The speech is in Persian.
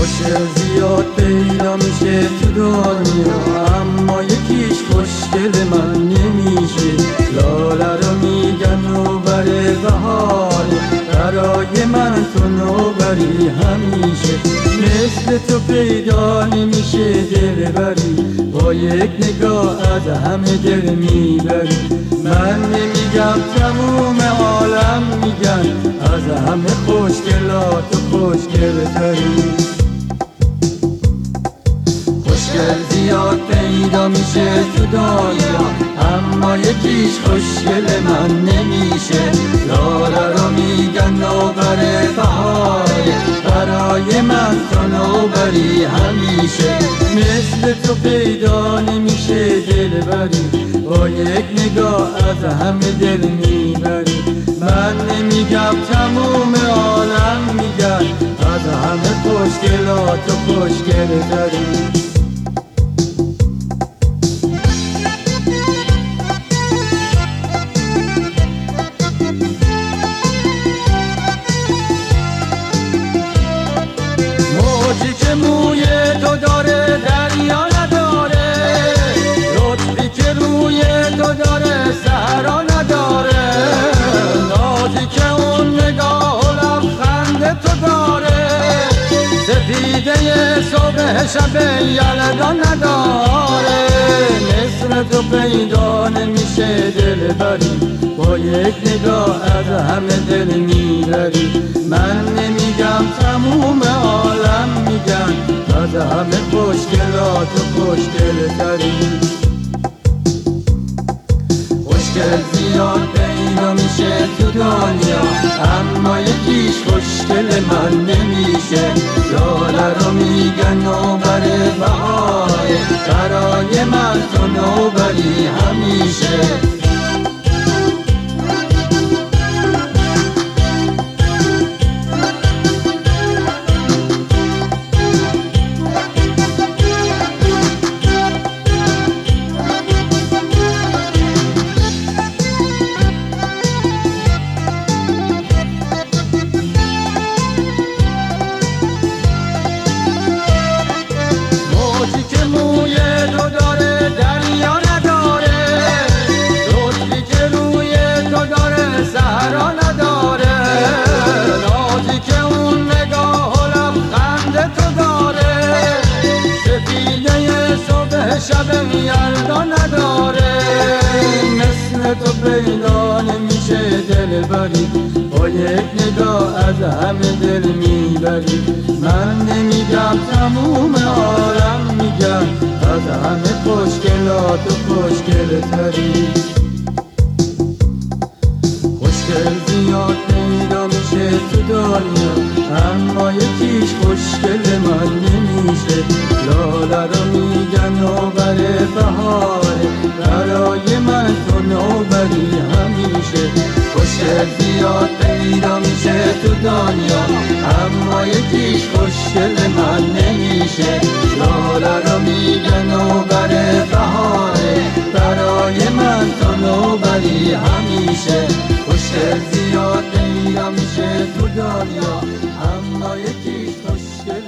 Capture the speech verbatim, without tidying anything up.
خوشگل زیاد پیدا میشه تو دنیا، اما یکیش خوشگل من نمیشه. لاله رو میگن نوبر بهاره، برای من تو نوبری همیشه. مثل تو پیدا نمیشه دلبری، با یک نگاه از همه دل میبری. من نمیگم تموم عالم میگن، از همه خوشگلات و خوشگل تری. خوشگل زیاد پیدا میشه تو دنیا، اما یکیش خوشگل من نمیشه. لاله رو میگن نوبر بهاره، برای من تو نوبری همیشه. مثل تو پیدا نمیشه دلبری، با یک نگاه از همه دل میبری. من نمیگم تموم عالم میگن، از همه خوشگلات و خوشگل تری. موجی که موی تو داره دریا نداره، لطفی که روی تو داره صحرا نداره، نازی که اون نگاه و لبخند تو داره، سفیده صبح شب یلدا نداره. مثل تو پیدا نمیشه دلبری، با یک نگاه از همه دل میبری. من نمیگم تموم عالم میگن، از همه خوشگلات و خوشگل تری. خوشگل زیاد پیدا میشه تو دنیا، اما یکیش خوشگل من نمیشه. لاله رو میگن نوبر بهاره، برای من تو نوبری همیشه. موجی که موی تو داره دریا نداره، لطفی که روی تو داره صحرا نداره، نازی که اون نگاه و لبخند تو داره، سفیده صبح شب یلدا نداره. مثل تو پیدا نمیشه دلبری، با یک نگاه از همه دل میبری. من نمیگم تموم عالم میگن، از همه خوشگلات و خوشگل تری. خوشگل زیاد پیدا میشه تو دنیا، اما یکیش خوشگل من نمیشه. لاله رو میگن نوبر بهاره، برای من تو نوبری همیشه. خوشگل زیاد پیدا میشه تو دنیا، اما یکیش خوشگل من نمیشه. لاله رو میگن نوبر بهاره، برای من تو نوبری همیشه. خوشگل زیاد پیدا میشه تو دنیا، اما یکیش خوشگل